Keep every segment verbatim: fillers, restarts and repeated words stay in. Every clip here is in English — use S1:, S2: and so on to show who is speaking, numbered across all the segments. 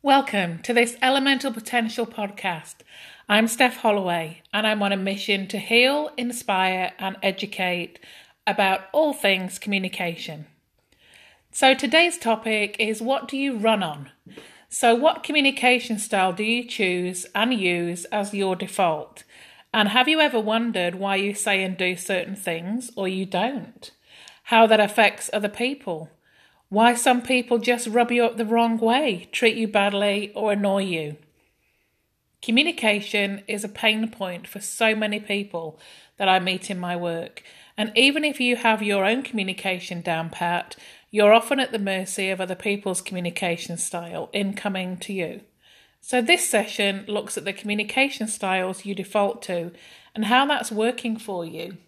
S1: Welcome to this Elemental Potential podcast. I'm Steph Holloway and I'm on a mission to heal, inspire and educate about all things communication. So today's topic is, what do you run on? So what communication style do you choose and use as your default? And have you ever wondered why you say and do certain things or you don't? How that affects other people? Why some people just rub you up the wrong way, treat you badly or annoy you? Communication is a pain point for so many people that I meet in my work. And even if you have your own communication down pat, you're often at the mercy of other people's communication style incoming to you. So this session looks at the communication styles you default to and how that's working for you.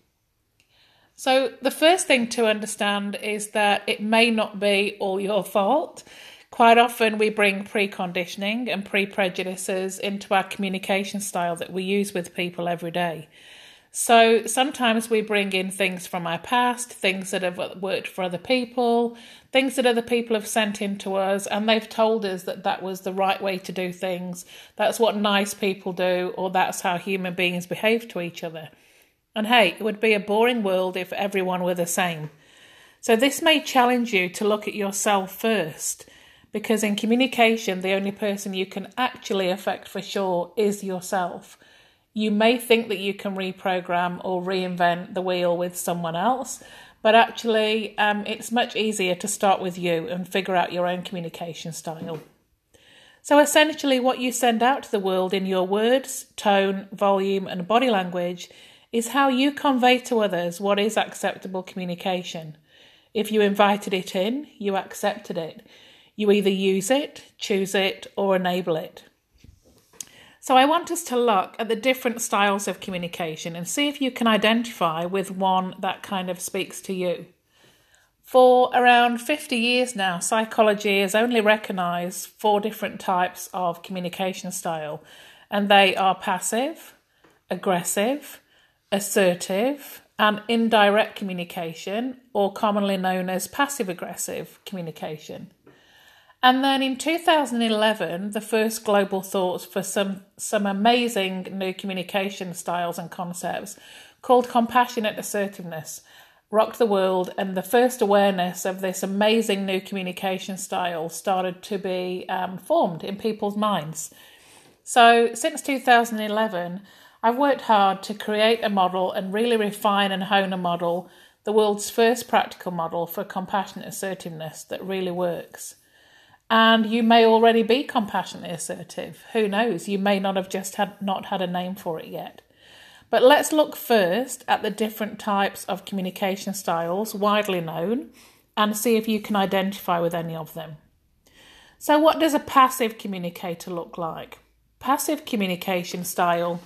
S1: So the first thing to understand is that it may not be all your fault. Quite often we bring preconditioning and pre-prejudices into our communication style that we use with people every day. So sometimes we bring in things from our past, things that have worked for other people, things that other people have sent in to us, and they've told us that that was the right way to do things. That's what nice people do, or that's how human beings behave to each other. And hey, it would be a boring world if everyone were the same. So this may challenge you to look at yourself first, because in communication, the only person you can actually affect for sure is yourself. You may think that you can reprogram or reinvent the wheel with someone else, but actually um, it's much easier to start with you and figure out your own communication style. So essentially what you send out to the world in your words, tone, volume and body language is how you convey to others what is acceptable communication. If you invited it in, you accepted it. You either use it, choose it, or enable it. So I want us to look at the different styles of communication and see if you can identify with one that kind of speaks to you. For around fifty years now, psychology has only recognised four different types of communication style, and they are passive, aggressive, assertive and indirect communication, or commonly known as passive-aggressive communication. And then in two thousand eleven, the first global thoughts for some, some amazing new communication styles and concepts called compassionate assertiveness rocked the world, and the first awareness of this amazing new communication style started to be um, formed in people's minds. So since two thousand eleven, I've worked hard to create a model and really refine and hone a model, the world's first practical model for compassionate assertiveness that really works. And you may already be compassionately assertive. Who knows? You may not have just had not had a name for it yet. But let's look first at the different types of communication styles widely known and see if you can identify with any of them. So what does a passive communicator look like? Passive communication style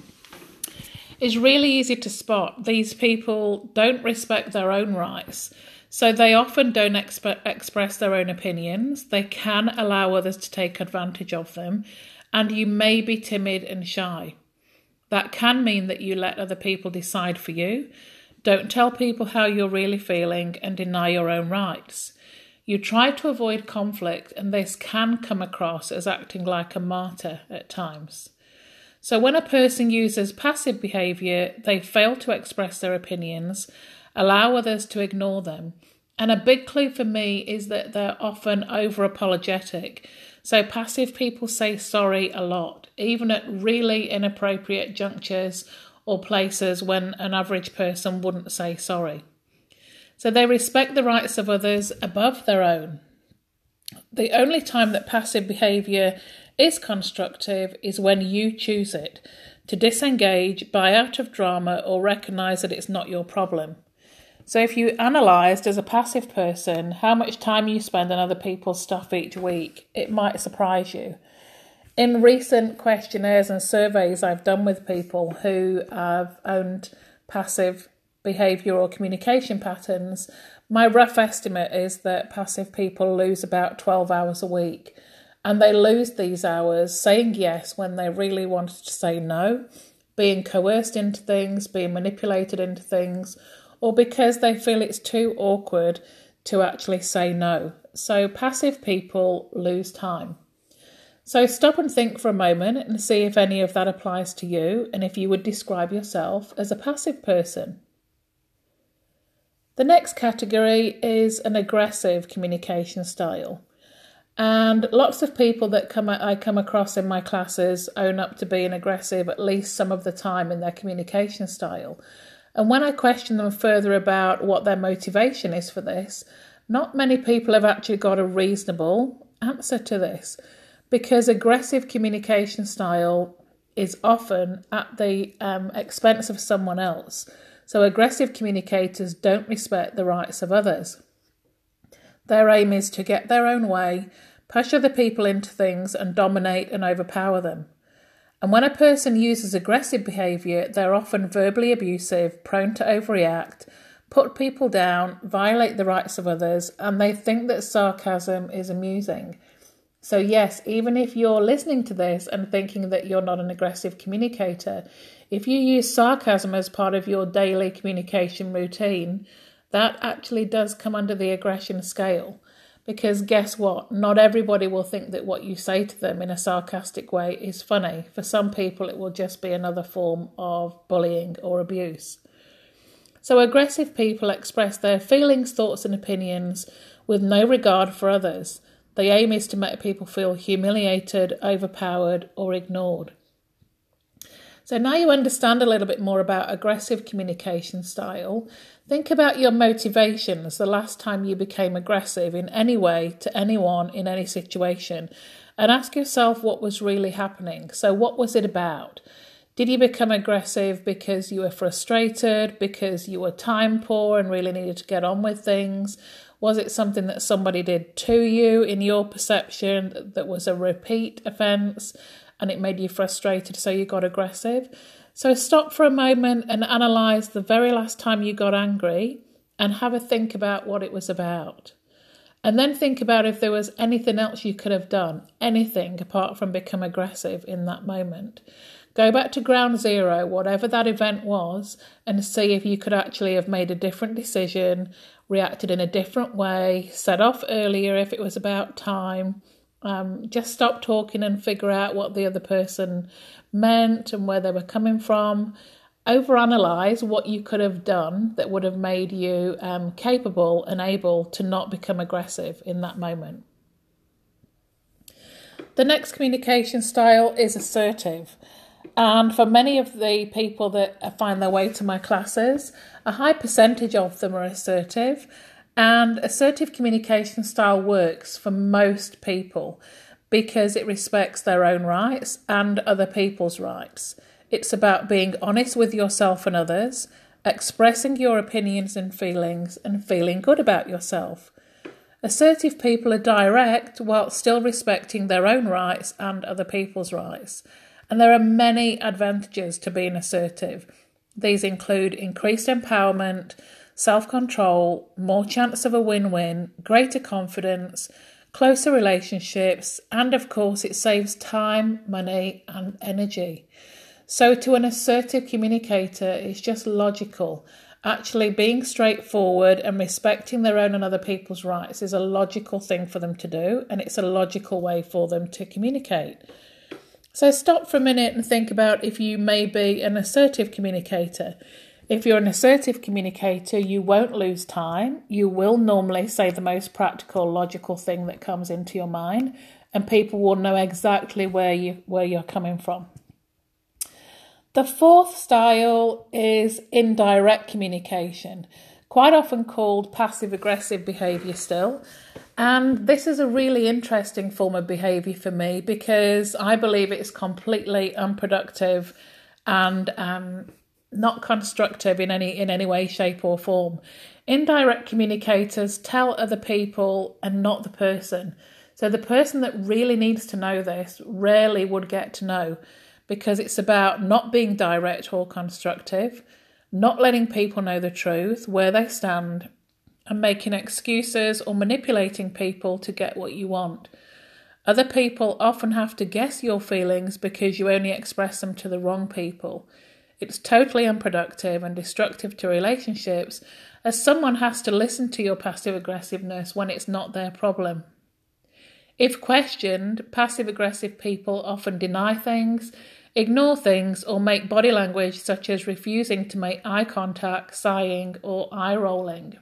S1: is really easy to spot. These people don't respect their own rights, so they often don't exp- express their own opinions. They can allow others to take advantage of them, and you may be timid and shy. That can mean that you let other people decide for you, don't tell people how you're really feeling, and deny your own rights. You try to avoid conflict, and this can come across as acting like a martyr at times. So when a person uses passive behaviour, they fail to express their opinions, allow others to ignore them. And a big clue for me is that they're often over-apologetic. So passive people say sorry a lot, even at really inappropriate junctures or places when an average person wouldn't say sorry. So they respect the rights of others above their own. The only time that passive behaviour is constructive is when you choose it, to disengage, buy out of drama or recognise that it's not your problem. So if you analysed as a passive person how much time you spend on other people's stuff each week, it might surprise you. In recent questionnaires and surveys I've done with people who have owned passive behaviour or communication patterns, my rough estimate is that passive people lose about twelve hours a week. And they lose these hours saying yes when they really wanted to say no, being coerced into things, being manipulated into things, or because they feel it's too awkward to actually say no. So passive people lose time. So stop and think for a moment and see if any of that applies to you and if you would describe yourself as a passive person. The next category is an aggressive communication style. And lots of people that come I come across in my classes own up to being aggressive at least some of the time in their communication style. And when I question them further about what their motivation is for this, not many people have actually got a reasonable answer to this, because aggressive communication style is often at the um, expense of someone else. So aggressive communicators don't respect the rights of others. Their aim is to get their own way, push other people into things and dominate and overpower them. And when a person uses aggressive behaviour, they're often verbally abusive, prone to overreact, put people down, violate the rights of others, and they think that sarcasm is amusing. So yes, even if you're listening to this and thinking that you're not an aggressive communicator, if you use sarcasm as part of your daily communication routine, that actually does come under the aggression scale. Because guess what? Not everybody will think that what you say to them in a sarcastic way is funny. For some people, it will just be another form of bullying or abuse. So aggressive people express their feelings, thoughts and opinions with no regard for others. The aim is to make people feel humiliated, overpowered or ignored. So now you understand a little bit more about aggressive communication style. Think about your motivations the last time you became aggressive in any way to anyone in any situation, and ask yourself what was really happening. So what was it about? Did you become aggressive because you were frustrated, because you were time poor and really needed to get on with things? Was it something that somebody did to you in your perception that was a repeat offence and it made you frustrated so you got aggressive? So stop for a moment and analyse the very last time you got angry and have a think about what it was about. And then think about if there was anything else you could have done, anything apart from become aggressive in that moment. Go back to ground zero, whatever that event was, and see if you could actually have made a different decision, reacted in a different way, set off earlier if it was about time. Um, just stop talking and figure out what the other person meant and where they were coming from. Overanalyze what you could have done that would have made you um, capable and able to not become aggressive in that moment. The next communication style is assertive. And for many of the people that find their way to my classes, a high percentage of them are assertive. And assertive communication style works for most people because it respects their own rights and other people's rights. It's about being honest with yourself and others, expressing your opinions and feelings, and feeling good about yourself. Assertive people are direct while still respecting their own rights and other people's rights. And there are many advantages to being assertive. These include increased empowerment, self-control, more chance of a win-win, greater confidence, closer relationships, and of course it saves time, money and energy. So to an assertive communicator, it's just logical. Actually being straightforward and respecting their own and other people's rights is a logical thing for them to do, and it's a logical way for them to communicate. So stop for a minute and think about if you may be an assertive communicator. If you're an assertive communicator, you won't lose time. You will normally say the most practical, logical thing that comes into your mind, and people will know exactly where you where you're coming from. The fourth style is indirect communication, quite often called passive-aggressive behaviour still. And this is a really interesting form of behaviour for me because I believe it's completely unproductive and um, not constructive in any in any way, shape or form. Indirect communicators tell other people and not the person. So the person that really needs to know this rarely would get to know, because it's about not being direct or constructive, not letting people know the truth, where they stand, and making excuses or manipulating people to get what you want. Other people often have to guess your feelings because you only express them to the wrong people. It's totally unproductive and destructive to relationships, as someone has to listen to your passive aggressiveness when it's not their problem. If questioned, passive-aggressive people often deny things, ignore things, or make body language such as refusing to make eye contact, sighing, or eye-rolling.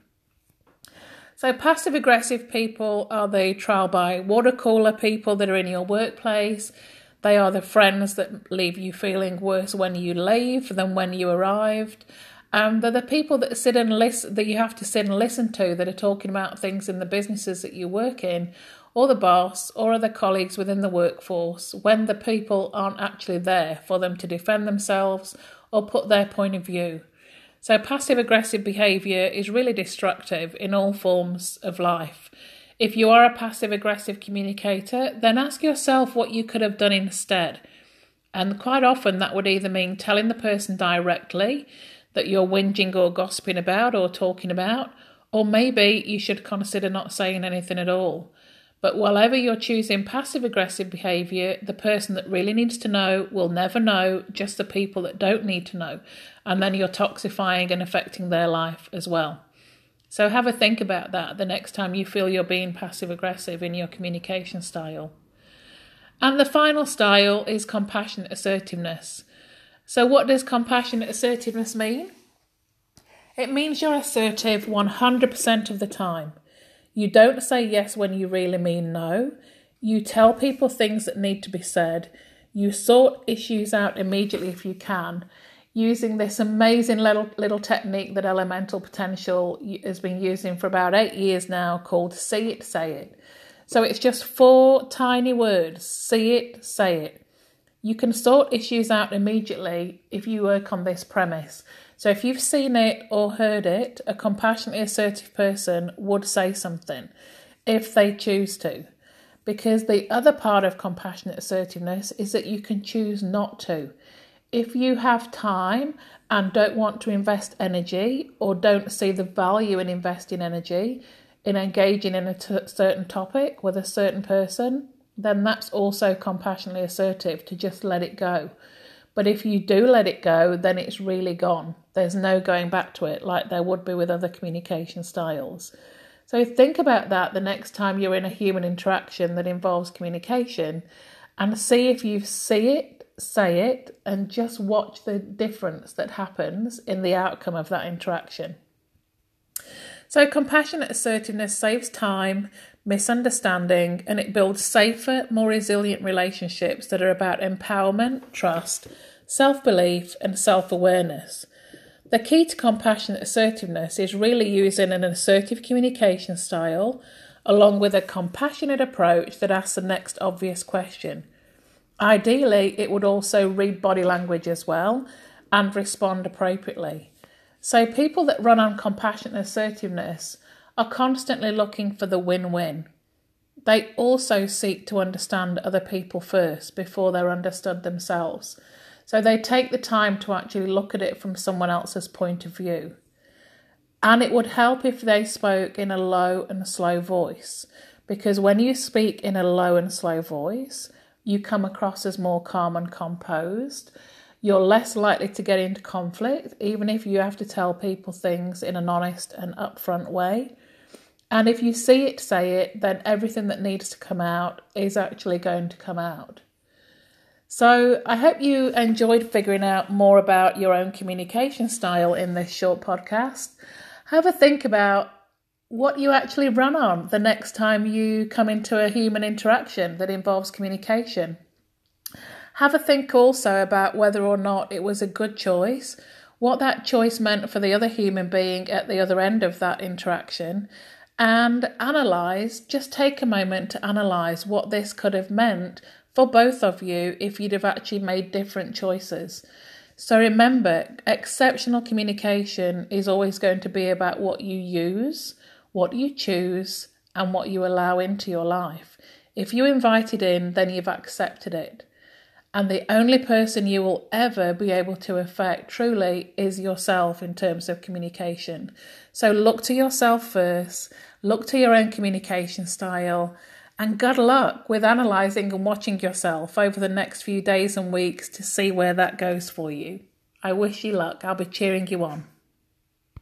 S1: So passive-aggressive people are the trial by water cooler people that are in your workplace. They are the friends that leave you feeling worse when you leave than when you arrived. Um, they're the people that sit and listen, that you have to sit and listen to, that are talking about things in the businesses that you work in, or the boss, or other colleagues within the workforce, when the people aren't actually there for them to defend themselves or put their point of view. So passive-aggressive behaviour is really destructive in all forms of life. If you are a passive-aggressive communicator, then ask yourself what you could have done instead. And quite often that would either mean telling the person directly that you're whinging or gossiping about or talking about, or maybe you should consider not saying anything at all. But whenever you're choosing passive-aggressive behaviour, the person that really needs to know will never know, just the people that don't need to know. And then you're toxifying and affecting their life as well. So have a think about that the next time you feel you're being passive-aggressive in your communication style. And the final style is compassionate assertiveness. So what does compassionate assertiveness mean? It means you're assertive one hundred percent of the time. You don't say yes when you really mean no. You tell people things that need to be said. You sort issues out immediately if you can, using this amazing little, little technique that Elemental Potential has been using for about eight years now, called See It, Say It. So it's just four tiny words: see it, say it. You can sort issues out immediately if you work on this premise. So if you've seen it or heard it, a compassionately assertive person would say something if they choose to. Because the other part of compassionate assertiveness is that you can choose not to. If you have time and don't want to invest energy, or don't see the value in investing energy in engaging in a t- certain topic with a certain person, then that's also compassionately assertive, to just let it go. But if you do let it go, then it's really gone. There's no going back to it, like there would be with other communication styles. So think about that the next time you're in a human interaction that involves communication, and see if you see it, say it, and just watch the difference that happens in the outcome of that interaction. So compassionate assertiveness saves time, misunderstanding, and it builds safer, more resilient relationships that are about empowerment, trust, self-belief, and self-awareness. The key to compassionate assertiveness is really using an assertive communication style along with a compassionate approach that asks the next obvious question. Ideally, it would also read body language as well and respond appropriately. So people that run on compassionate assertiveness are constantly looking for the win-win. They also seek to understand other people first before they're understood themselves. So they take the time to actually look at it from someone else's point of view. And it would help if they spoke in a low and slow voice, because when you speak in a low and slow voice, you come across as more calm and composed. You're less likely to get into conflict, even if you have to tell people things in an honest and upfront way. And if you see it, say it, then everything that needs to come out is actually going to come out. So I hope you enjoyed figuring out more about your own communication style in this short podcast. Have a think about what you actually run on the next time you come into a human interaction that involves communication. Have a think also about whether or not it was a good choice, what that choice meant for the other human being at the other end of that interaction, and analyse, just take a moment to analyse what this could have meant for both of you if you'd have actually made different choices. So remember, exceptional communication is always going to be about what you use, what you choose, and what you allow into your life. If you invite it in, then you've accepted it. And the only person you will ever be able to affect truly is yourself in terms of communication. So look to yourself first, look to your own communication style, and good luck with analysing and watching yourself over the next few days and weeks to see where that goes for you. I wish you luck. I'll be cheering you on.